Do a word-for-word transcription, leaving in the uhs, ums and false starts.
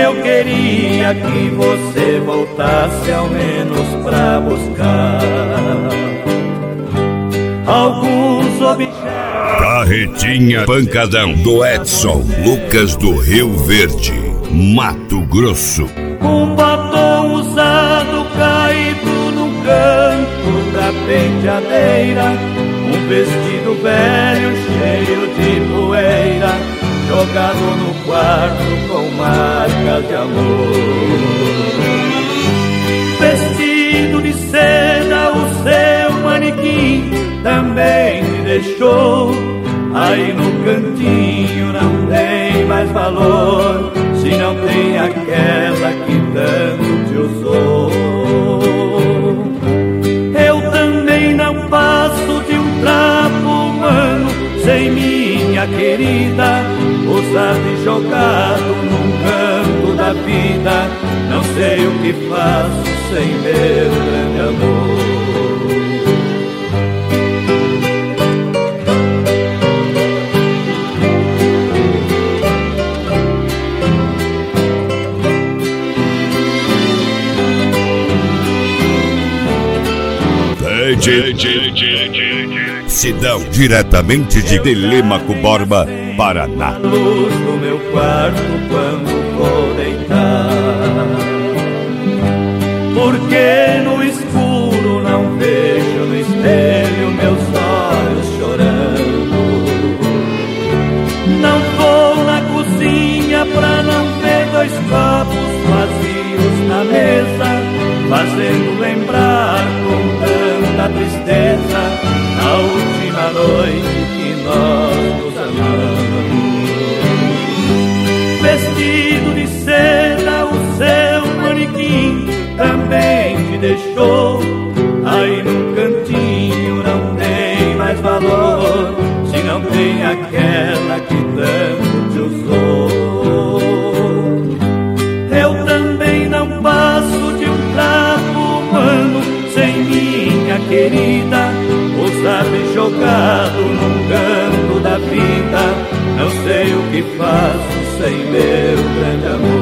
eu queria que você voltasse ao menos pra buscar alguns objetos. Carretinha Pancadão do Edson Lucas do Rio Verde, Mato Grosso. Um batom usado caído no canto da penteadeira, um vestido velho cheio de poeira, jogado no quarto com marcas de amor. Vestido de seda, o seu manequim também me deixou. Aí no cantinho não tem mais valor, se não tem aquela que tanto te usou. Eu também não passo de um trapo humano sem minha querida, usado e jogado num canto da vida. Não sei o que faço sem meu grande amor. Sidão, diretamente de Telêmaco Borba, Paraná. A luz do meu quarto quando vou deitar, porque no escuro não vejo no espelho meus olhos chorando. Não vou na cozinha pra não ver dois copos vazios na mesa, fazendo lembrar com tanta tristeza a última noite que nós nos amamos. Vestido de seda, o seu manequim também te deixou. Aí no cantinho não tem mais valor, se não tem aquela que tanto te usou. Eu também não passo de um trapo humano sem minha querida, usado e jogado num canto da vida. Não sei o que faço sem meu grande amor.